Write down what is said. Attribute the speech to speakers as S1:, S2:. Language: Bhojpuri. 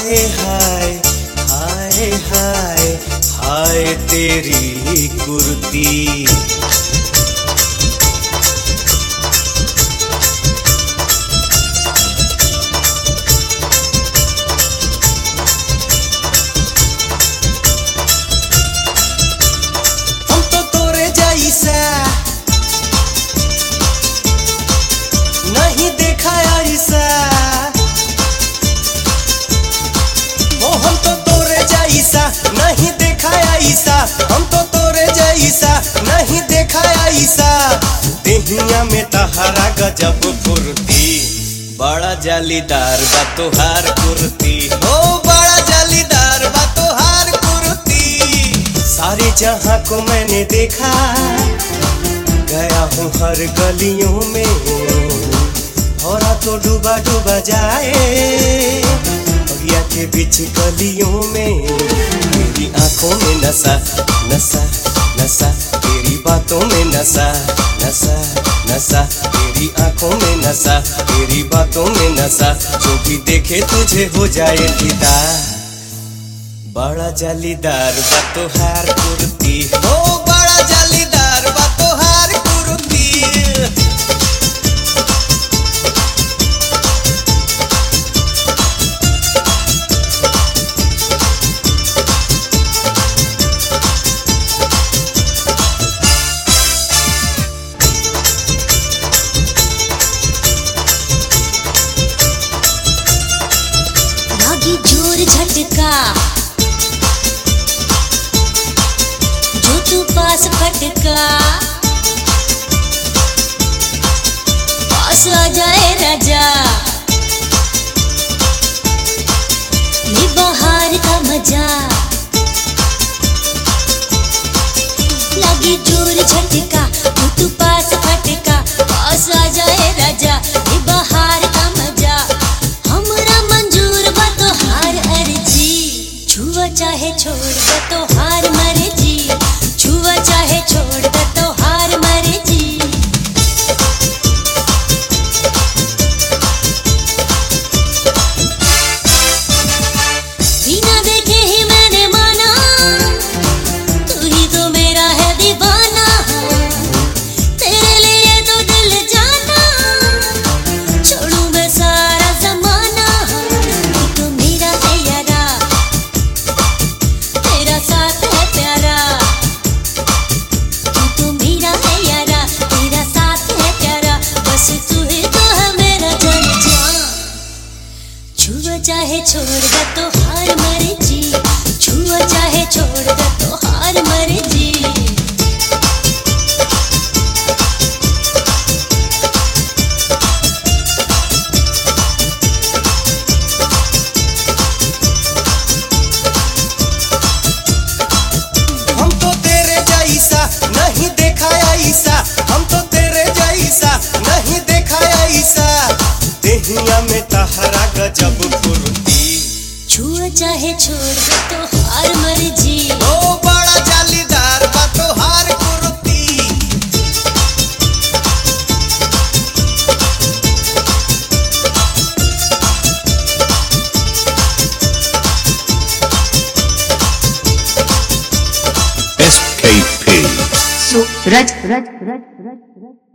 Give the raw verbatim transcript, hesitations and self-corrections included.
S1: हाय हाय हाय हाय हाय तेरी कुर्ती। हम तो तोरे जैसा नहीं देखा ऐसा, ओ हम तो तोरे जैसा नहीं देखा ऐसा, हम तो तोरे जैसा नहीं देखा ऐसा। देहिया में तहरा गजब फुर्ती, बड़ा जालीदार बा तोहार कुर्ती, ओ बड़ा जालीदार बा तोहार कुर्ती। सारे जहां को मैंने देखा, गया हूँ हर गलियों में, थोड़ा तो डूबा डूबा जाए बगिया के बीच गलियों में। तेरी आंखों में नशा नशा नशा, तेरी बातों में नशा नशा नशा, तेरी आंखों में नशा, तेरी बातों में नशा। जो भी देखे तुझे हो जाए फिदा, बड़ा जालीदार बा तोहार कुर्ती, ओ बड़ा जालीदार बा तोहार कुर्ती।
S2: लागी जोर झटका, जो तू पास फटका, पास आ जाए राजा, ये बहार का मजा। लागी जोर झटका, जो तू पास फटका, पास आ जाए राजा, ये बहार का मजा। हमरा मंजूर बा तोहार अर्जी, छुआ चाहे छोड़ दे तोहार मर्जी, छुआ चाहे छोड़ दे तोहार मर्जी। बिना देखे ही मैंने माना, तू ही तो मेरा है दीवाना, तेरे लिए तो दिल जाना, छोड़ूं मैं सारा जमाना। तू तो मेरा है यारा, तेरा साथ है प्यारा, तू तो मेरा है यारा, तेरा साथ है प्यारा, बस तू ही तो है मेरा जान जान। छुआ चाहे छोड़ दे तोहार मर्जी, छुआ चाहे छोड़ दे तोहार मर्जी।
S1: हम तो तेरे जैसा नहीं देखा ऐसा, हम तो तेरे जैसा नहीं देखा ऐसा। देहिया में तहरा गजब फुर्ती,
S2: छुआ चाहे छोड़ दे तोहार मर्जी,
S1: ओ बड़ा जालीदार बा तोहार कुर्ती।
S3: S K P
S4: सूरज रज रज रज रज